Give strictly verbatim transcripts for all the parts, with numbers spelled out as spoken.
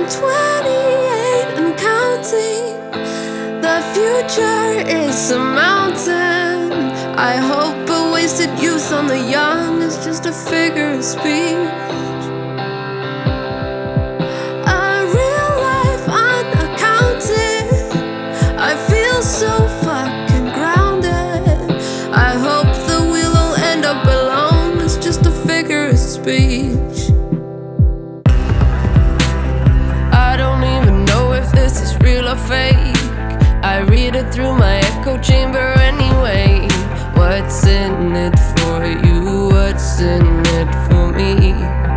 twenty-eight and counting. The future is a mountain. I hope a wasted youth on the young is just a figure of speech. A real life unaccounted. I feel so fucking grounded. I hope the wheel will end up alone. It's just a figure of speech. I don't even know if this is real or fake. I read it through my echo chamber anyway. What's in it for you? What's in it for me?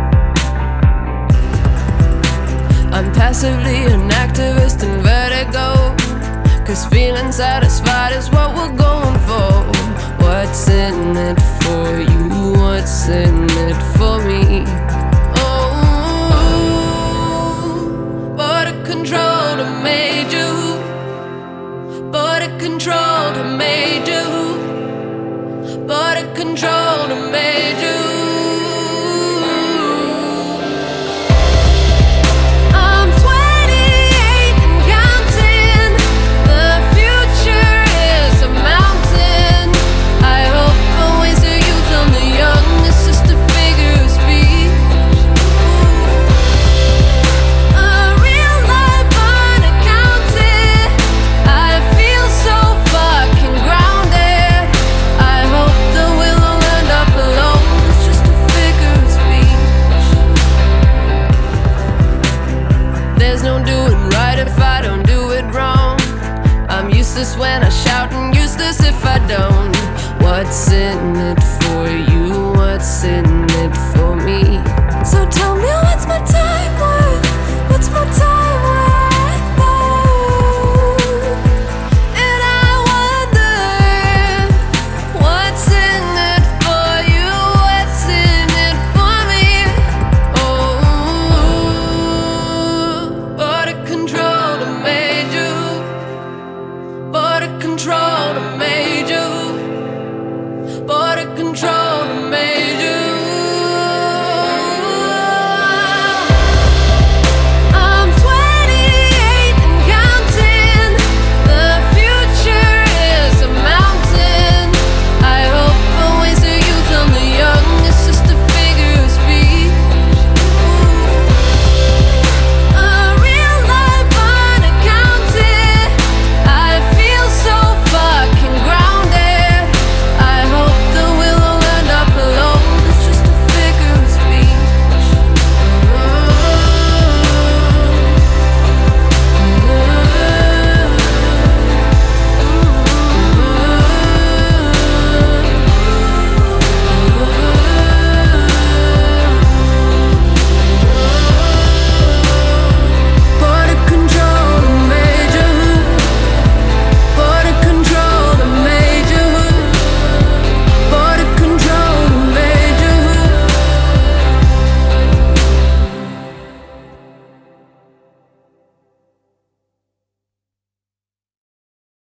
I'm passively an activist in vertigo, 'cause feeling satisfied is what we're going for. What's in it for you? What's in it for me? Oh, border control to major, border control to major, border control to major. I'm twenty-eight and counting. The future is a mountain. I hope always the youth on the young is just a figure of speech. A real life unaccounted. I feel so fucking grounded. I hope the wheel will end up alone. It's just a figure of speech. There's no doing right if I don't do it wrong. I'm useless when I shout and useless if I don't. What's in it